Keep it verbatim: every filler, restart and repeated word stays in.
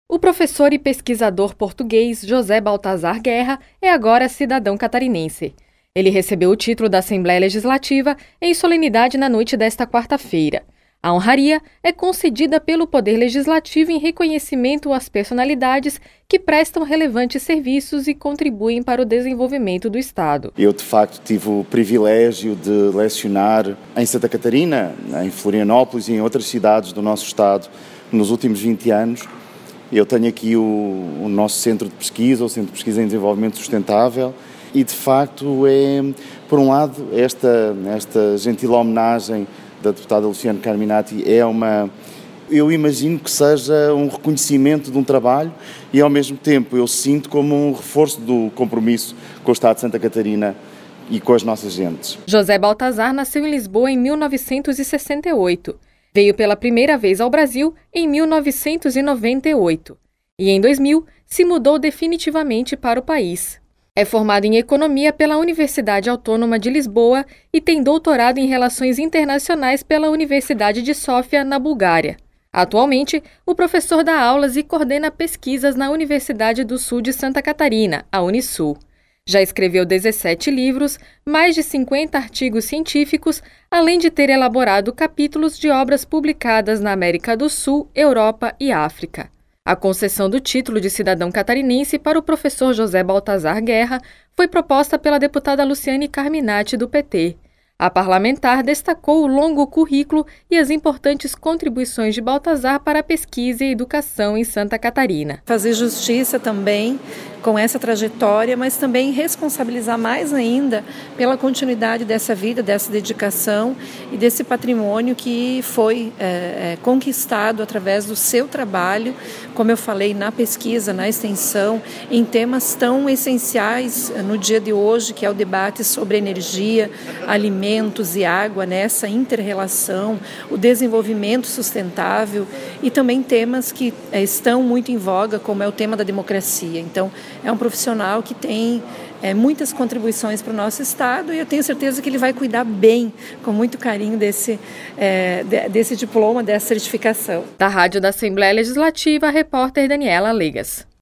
O professor e pesquisador português José Baltazar Guerra é agora cidadão catarinense. Ele recebeu o título da Assembleia Legislativa em solenidade na noite desta quarta-feira. A honraria é concedida pelo Poder Legislativo em reconhecimento às personalidades que prestam relevantes serviços e contribuem para o desenvolvimento do Estado. Eu, de facto, tive o privilégio de lecionar em Santa Catarina, em Florianópolis e em outras cidades do nosso Estado nos últimos vinte anos. Eu tenho aqui o, o nosso centro de pesquisa, o Centro de Pesquisa em Desenvolvimento Sustentável, e, de facto, é, por um lado, esta, esta gentil homenagem da deputada Luciana Carminati é uma, eu imagino que seja um reconhecimento de um trabalho e, ao mesmo tempo, eu sinto como um reforço do compromisso com o Estado de Santa Catarina e com as nossas gentes. José Baltazar nasceu em Lisboa em mil novecentos e sessenta e oito. Veio pela primeira vez ao Brasil em mil novecentos e noventa e oito e, em dois mil, se mudou definitivamente para o país. É formado em Economia pela Universidade Autônoma de Lisboa e tem doutorado em Relações Internacionais pela Universidade de Sófia, na Bulgária. Atualmente, o professor dá aulas e coordena pesquisas na Universidade do Sul de Santa Catarina, a Unisul. Já escreveu dezessete livros, mais de cinquenta artigos científicos, além de ter elaborado capítulos de obras publicadas na América do Sul, Europa e África. A concessão do título de cidadão catarinense para o professor José Baltazar Guerra foi proposta pela deputada Luciane Carminati, do P T. A parlamentar destacou o longo currículo e as importantes contribuições de Baltazar para a pesquisa e educação em Santa Catarina. Fazer justiça também com essa trajetória, mas também responsabilizar mais ainda pela continuidade dessa vida, dessa dedicação e desse patrimônio que foi é, é, conquistado através do seu trabalho, como eu falei, na pesquisa, na extensão, em temas tão essenciais no dia de hoje, que é o debate sobre energia, alimentos e água, nessa inter-relação, o desenvolvimento sustentável e também temas que é, estão muito em voga, como é o tema da democracia. Então, é um profissional que tem é, muitas contribuições para o nosso Estado e eu tenho certeza que ele vai cuidar bem, com muito carinho, desse, é, desse diploma, dessa certificação. Da Rádio da Assembleia Legislativa, a repórter Daniela Legas.